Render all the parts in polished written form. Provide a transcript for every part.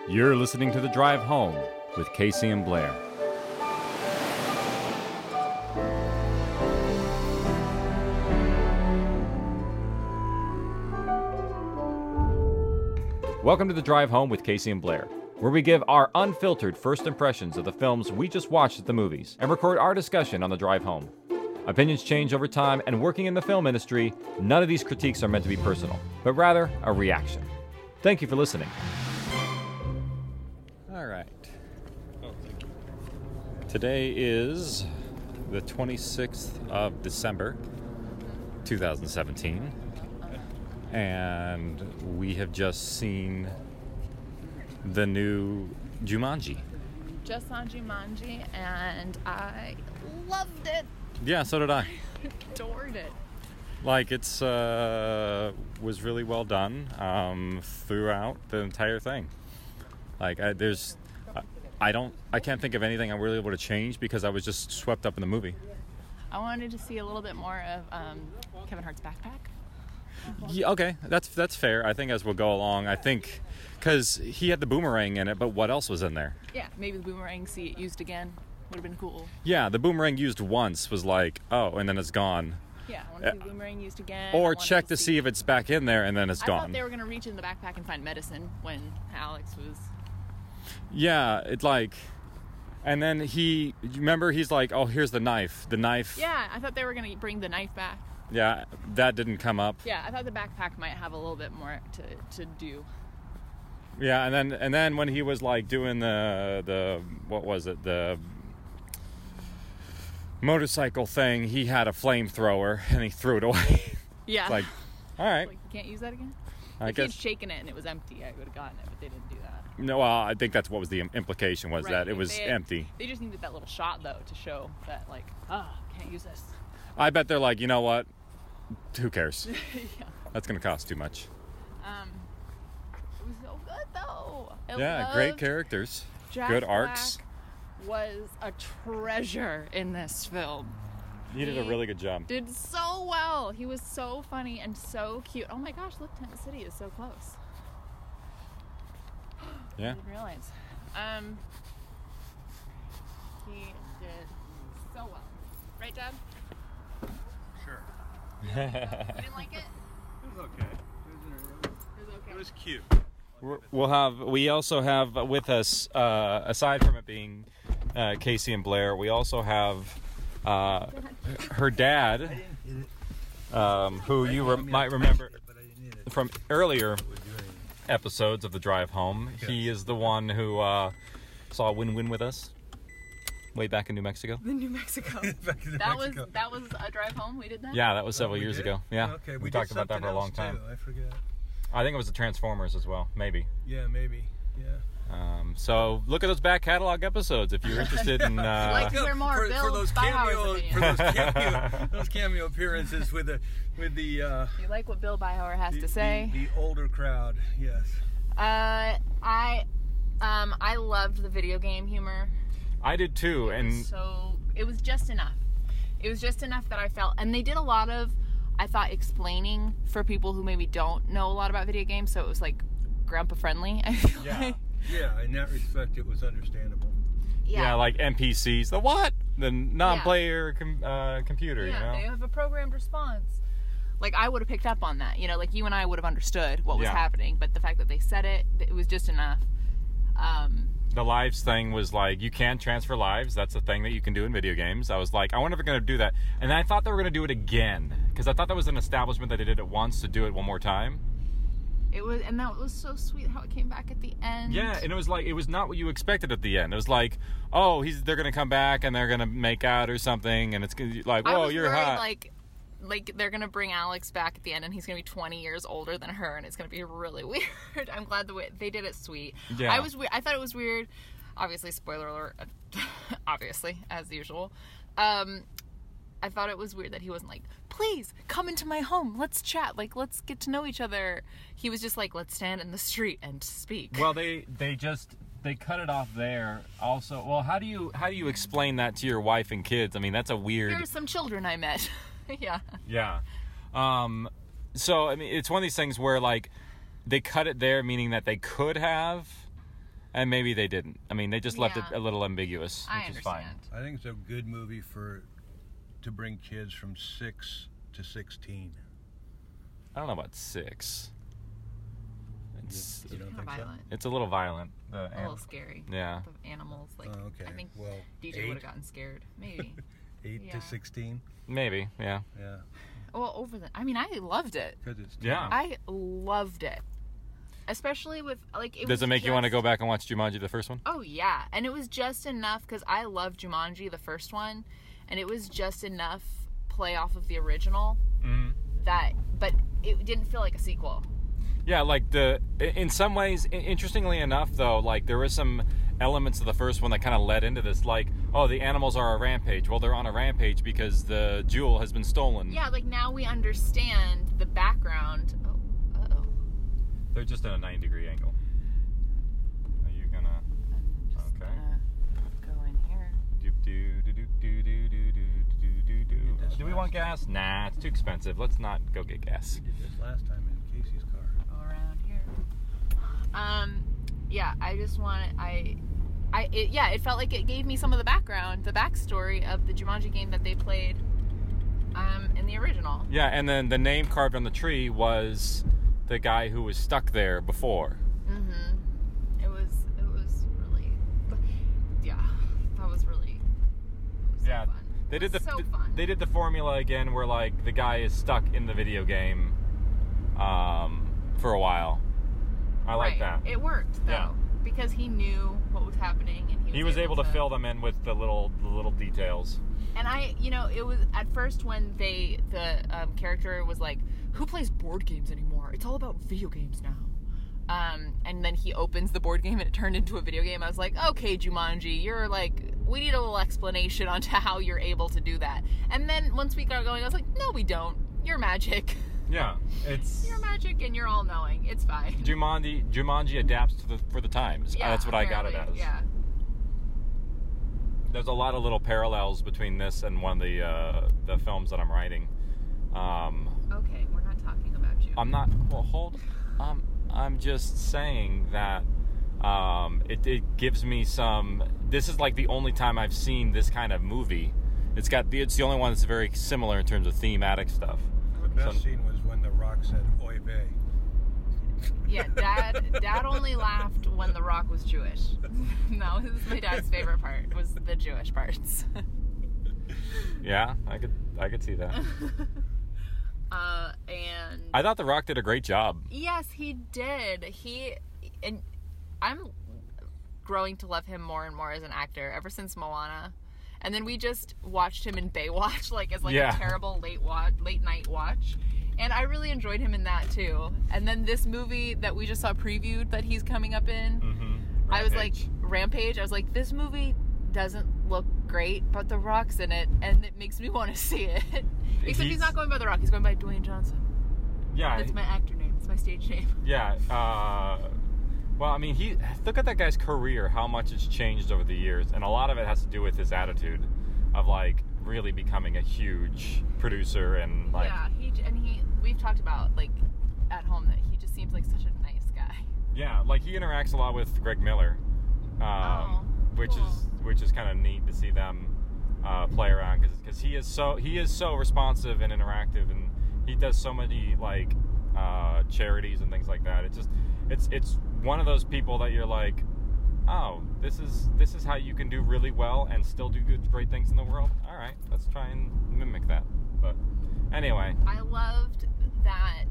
You're listening to The Drive Home with Casey and Blair. Welcome to The Drive Home with Casey and Blair, where we give our unfiltered first impressions of the films we just watched at the movies and record our discussion on the drive home. Opinions change over time, and working in the film industry, none of these critiques are meant to be personal, but rather a reaction. Thank you for listening. All right. Today is the 26th of December, 2017, and we have just seen the new Jumanji. Just saw Jumanji, and I loved it. Yeah, so did I. Adored it. Like, it's was really well done throughout the entire thing. Like, I can't think of anything I'm really able to change because I was just swept up in the movie. I wanted to see a little bit more of Kevin Hart's backpack. Yeah, okay, that's fair. I think as we'll go along, I think because he had the boomerang in it, but what else was in there? Yeah, maybe the boomerang, see it used again. Would have been cool. Yeah, the boomerang used once was like, oh, and then it's gone. Yeah, I want to see the boomerang used again. Or check to see if it's back in there and then it's gone. I thought they were going to reach in the backpack and find medicine when Alex was... Yeah, it's like... And then remember, he's like, oh, here's the knife. The knife... Yeah, I thought they were going to bring the knife back. Yeah, that didn't come up. Yeah, I thought the backpack might have a little bit more to do. Yeah, and then when he was like doing the what was it, the motorcycle thing, he had a flamethrower and he threw it away. Yeah. It's like, all right. Like, you can't use that again? I if guess. he'd shaken it and it was empty, I would have gotten it, but they didn't do that. No, well, I think that's what was the implication was, right. that it was empty. They just needed that little shot, though, to show that, like, can't use this. I bet they're like, you know what? Who cares? Yeah. That's going to cost too much. It was so good, though. Great characters. Jack Good arcs. Black was a treasure in this film. He did a really good job. Did so well. He was so funny and so cute. Oh my gosh, look, Tent City is so close. Yeah. I didn't realize. He did so well. Right, Dad? Sure. You didn't like it? It was okay. It was cute. We also have with us, aside from it being Casey and Blair, we also have her dad, who you might remember from earlier episodes of The Drive Home. He is the one who saw Win-Win with us way back in New Mexico. The New Mexico. That was a drive home. We did that. Yeah, that was several years ago. Yeah, okay. we talked about that for a long time. I forget. I think it was the Transformers as well, maybe. Yeah, maybe. Yeah. So look at those back catalog episodes if you're interested in. Like to hear more for those cameo appearances with the. You like what Bill Byhauer has to say? The older crowd, yes. I loved the video game humor. I did too, It was just enough. It was just enough that I felt, and they did a lot of, I thought, explaining for people who maybe don't know a lot about video games, so it was like grandpa friendly. I feel like. Yeah, in that respect, it was understandable. Yeah, like NPCs. The what? The non-player computer. Yeah, you know? They have a programmed response. Like, I would have picked up on that. You know, like you and I would have understood what was happening, but the fact that they said it was just enough. The lives thing was like, you can transfer lives. That's a thing that you can do in video games. I was like, I wonder if they're going to do that. And I thought they were going to do it again. Because I thought that was an establishment that they did it once to do it one more time. And that was so sweet how it came back at the end. Yeah, and it was like, it was not what you expected at the end. It was like, oh, they're going to come back and they're going to make out or something. And it's like, whoa, you're hot. Like they're going to bring Alex back at the end and he's going to be 20 years older than her and it's going to be really weird. I'm glad the way they did it sweet. Yeah. I thought it was weird. Obviously, spoiler alert. Obviously, as usual. I thought it was weird that he wasn't like, please, come into my home. Let's chat. Like, let's get to know each other. He was just like, let's stand in the street and speak. Well, they cut it off there. Also, well, how do you explain that to your wife and kids? I mean, that's a weird... Here are some children I met. Yeah. Yeah. So, I mean, it's one of these things where, like, they cut it there, meaning that they could have And maybe they didn't. I mean, they just left it Yeah. a little ambiguous, I which is fine. understand. I think it's a good movie to bring kids from 6 to 16. I don't know about 6. It's You don't Kind of think so? violent. it's a little violent. A little scary. Yeah. The animals, like, Oh, okay. I think Well, DJ 8? would have gotten scared. Maybe. 8 Yeah. to 16. Maybe, yeah. Yeah, Well, I mean, I loved it. because it's Yeah. I loved it. Especially with, like, Does it make you want to go back and watch Jumanji, the first one? Oh, yeah. And it was just enough, because I loved Jumanji, the first one, and it was just enough play off of the original but it didn't feel like a sequel. Yeah, like in some ways, interestingly enough, though, like there was some elements of the first one that kind of led into this, like, oh, the animals are a rampage. Well, they're on a rampage because the jewel has been stolen. Yeah, like now we understand the background. Oh, uh-oh. They're just at a 90-degree angle. Are you gonna? I'm just Okay. gonna go in here. Do we want gas? Nah, it's too expensive. Let's not go get gas. We did this last time in Casey's car. Go around here. Yeah, I just want it felt like it gave me some of the background, the backstory of the Jumanji game that they played in the original. Yeah, and then the name carved on the tree was the guy who was stuck there before. It was really, yeah, that was really, so Yeah, fun. they did so fun. they did the formula again where like the guy is stuck in the video game for a while. I like that. It worked though, Yeah. because he knew what was happening, and He was able to fill them in with the little details. And it was at first when the character was like, "Who plays board games anymore? It's all about video games now." And then he opens the board game and it turned into a video game. I was like, "Okay, Jumanji, you're like, we need a little explanation onto how you're able to do that." And then once we got going, I was like, "No, we don't. You're magic. Yeah, it's You're magic, and you're all knowing. It's fine." Jumanji adapts for the times. Yeah, That's what I got it apparently, as. Yeah. There's a lot of little parallels between this and one of the films that I'm writing. Okay, we're not talking about you. I'm not. Well, hold. I'm just saying that it gives me some. This is like the only time I've seen this kind of movie. It's the only one that's very similar in terms of thematic stuff. The best scene was when The Rock said, "Oy vey." Yeah, Dad only laughed when The Rock was Jewish. No, this is my dad's favorite part, was the Jewish parts. Yeah, I could see that. And I thought The Rock did a great job. yes, he did. And I'm growing to love him more and more as an actor ever since Moana. And then we just watched him in Baywatch, like as Yeah. a terrible late night watch. And I really enjoyed him in that too. And then this movie that we just saw previewed that he's coming up in, I was like, Rampage. I was like, this movie doesn't look great, but The Rock's in it, and it makes me want to see it. Except he's not going by The Rock. He's going by Dwayne Johnson. Yeah, That's my actor name. It's my stage name. yeah. Well, I mean, look at that guy's career. How much it's changed over the years, and a lot of it has to do with his attitude of like really becoming a huge producer and like. Yeah, we've talked about like at home that he just seems like such a nice guy. Yeah, like he interacts a lot with Greg Miller, which is kind of neat to see them play around because he is so responsive and interactive, and he does so many like charities and things like that. It's one of those people that you're like, oh, this is how you can do really well and still do great things in the world. All right, let's try and mimic that. But anyway, I loved that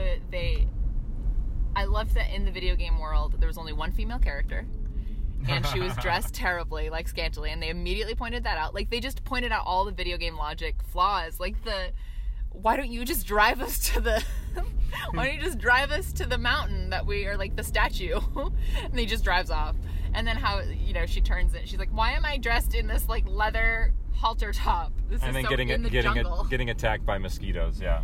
in the video game world there was only one female character, and she was dressed terribly, like scantily, and they immediately pointed that out. Like they just pointed out all the video game logic flaws, like why don't you just drive us to the why don't you just drive us to the mountain that we are, like the statue? And he just drives off. And then how she turns it, she's like, why am I dressed in this like leather halter top? This and is then so in the jungle. getting attacked by mosquitoes. Yeah.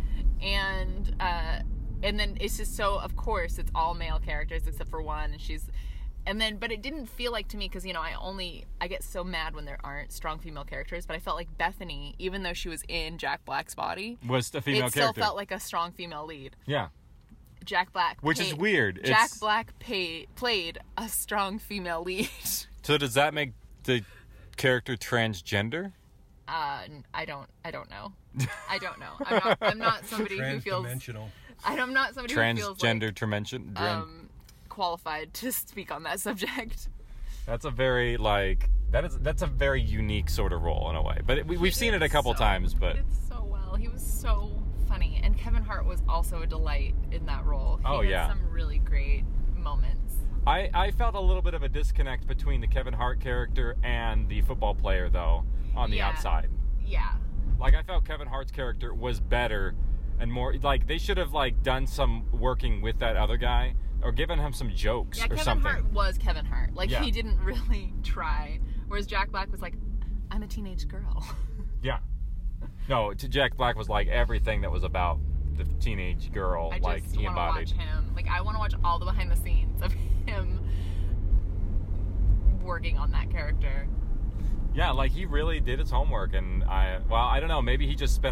And then it's just so, of course, it's all male characters except for one, but it didn't feel like to me, because I get so mad when there aren't strong female characters, but I felt like Bethany, even though she was in Jack Black's body, Was the female it still character. felt like a strong female lead. Yeah. Jack Black, which is weird. Jack Black played a strong female lead. So does that make the character transgender? I don't know. I don't know. I'm not somebody who feels. I'm not somebody who feels like, qualified to speak on that subject. That's a very that's a very unique sort of role in a way. But we've seen it a couple times. But he did so well. He was so funny, and Kevin Hart was also a delight in that role. He had some really great moments. I felt a little bit of a disconnect between the Kevin Hart character and the football player, though, on the outside. Yeah. Like, I felt Kevin Hart's character was better and more... Like, they should have, like, done some working with that other guy or given him some jokes or something. Kevin Hart was Kevin Hart. Like, he didn't really try. Whereas Jack Black was like, I'm a teenage girl. Yeah. No, Jack Black was, like, everything that was about the teenage girl, he embodied. I just want to watch him. Like, I want to watch all the behind the scenes of him working on that character. Yeah, like, he really did his homework, and I don't know, maybe he just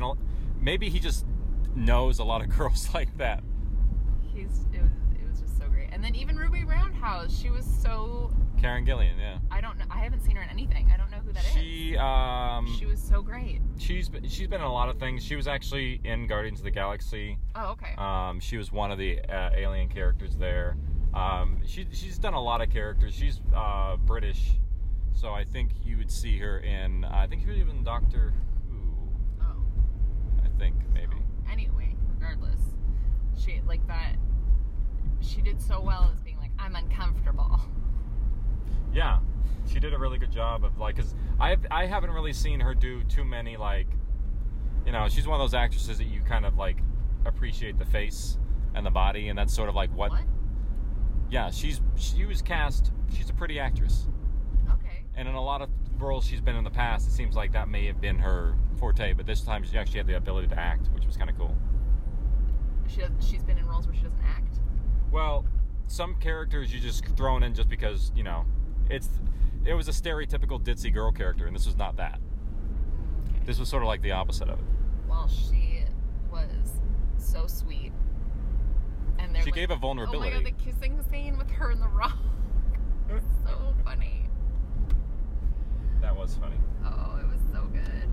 knows a lot of girls like that. It was just so great. And then even Ruby Roundhouse, she was so... Karen Gillan, yeah. I don't know. I haven't seen her in anything. I don't know who that is. She was so great. She's been in a lot of things. She was actually in Guardians of the Galaxy. Oh, okay. She was one of the alien characters there. She's done a lot of characters. She's British, so I think you would see her in. I think she was even Doctor Who. Oh. I think maybe. So, anyway, regardless, she like that. She did so well as being like, I'm uncomfortable. Yeah, she did a really good job of like, cause I haven't really seen her do too many like, she's one of those actresses that you kind of like appreciate the face and the body, and that's sort of like what? Yeah, she was cast. She's a pretty actress. Okay. And in a lot of roles she's been in the past, it seems like that may have been her forte, but this time she actually had the ability to act, which was kind of cool. She's been in roles where she doesn't act? Well, some characters you just thrown in just because, it was a stereotypical ditzy girl character, and this was not that. Okay. This was sort of like the opposite of it. Well, she was so sweet. And she gave a vulnerability. Oh my god, the kissing scene with her and The Rock. So funny. That was funny. Oh, it was so good.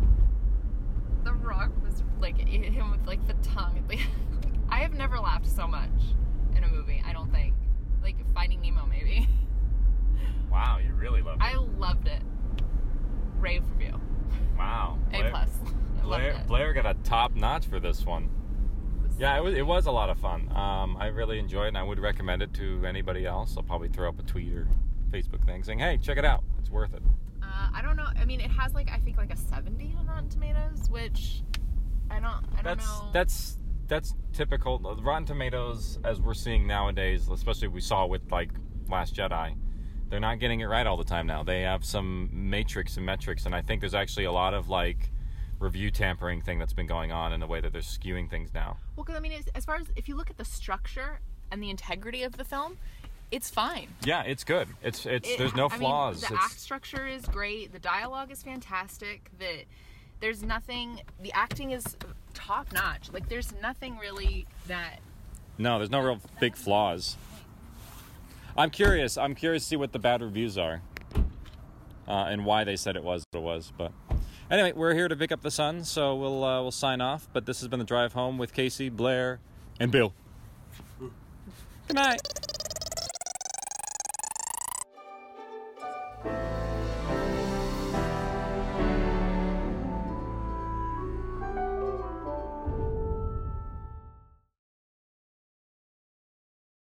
The Rock was like him with like the tongue. I have never laughed so much in a movie, I don't think. Like Finding Nemo, maybe. Wow, you really loved it. I loved it. Rave review. Wow. A+. Blair got a top notch for this one. Yeah, it was a lot of fun. I really enjoyed it, and I would recommend it to anybody else. I'll probably throw up a tweet or Facebook thing saying, hey, check it out. It's worth it. I don't know. I mean, it has I think a 70 on Rotten Tomatoes, which I don't know. That's typical. Rotten Tomatoes, as we're seeing nowadays, especially we saw with Last Jedi, they're not getting it right all the time now. They have some matrix and metrics, and I think there's actually a lot of review tampering thing that's been going on in the way that they're skewing things now. Well, because I mean, as far as if you look at the structure and the integrity of the film, it's fine. Yeah, it's good. There's no flaws. The act structure is great. The dialogue is fantastic. There's nothing. The acting is top notch. There's nothing really that. No, there's no real big flaws. I'm curious to see what the bad reviews are, and why they said it was what it was. But anyway, we're here to pick up the son, so we'll sign off. But this has been The Drive Home with Casey, Blair, and Bill. Good night.